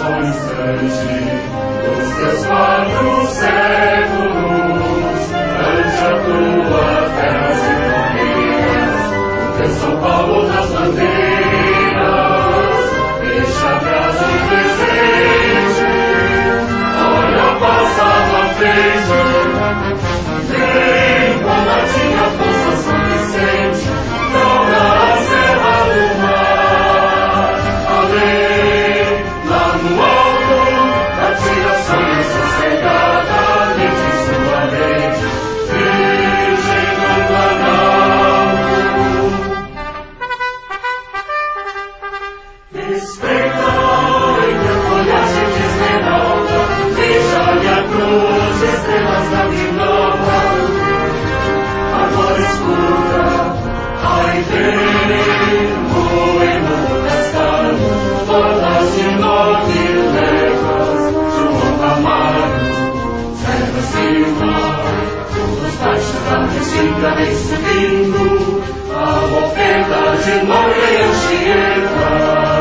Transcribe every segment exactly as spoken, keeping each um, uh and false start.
ao instante dos teus quatro séculos, ante a tua terra sem fronteiras, o teu São Paulo das bandeiras, deixa atrás o presente, olha o passado à frente, vem com a tinha força São Vicente, toda a serra do mar, além, lá no alto, a tiração sossegadamente suavemente, Virgem do Planalto. Desperta em teu folhagem de esmeralda, deixa-lhe a cruz, estrelas da vinova. Agora escuta, ai vem, moemo cascado, bolas de nove léguas, João Camargo, Serra Silva, todos baixos da Restinga vem subindo, a mopeda de Moura e Anchieta.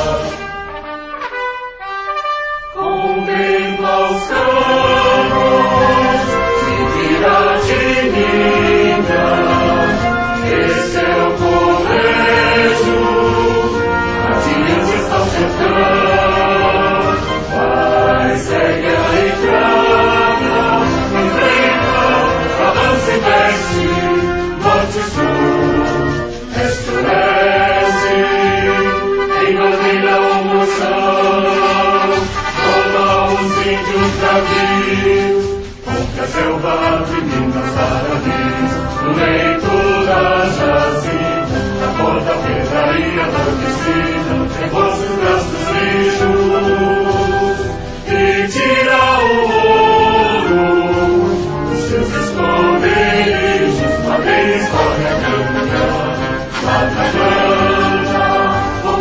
Contempla os campos de Piratininga, esse é o colégio, adiante está o sertão, vai, segue a estrada, enfrenta, avança e desce, norte e sul, este e oeste, em bandeira ou moção, toma os índios bravios, contra a selva tremenda as maravilhas, no leito da jazida, na porta pedra e adormecida, repousa os braços rijos, e tira o ouro dos seus esconderijos, uma vez corre a canta, lá na granja,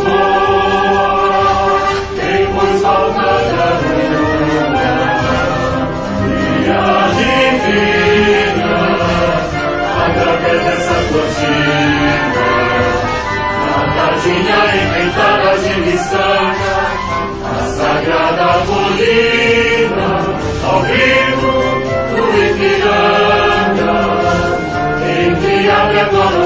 voa, depois volta da através dessa cortina, na tardinha enfeitada de miçanga, a sagrada colina, ao rio do Ipiranga, em que abre agora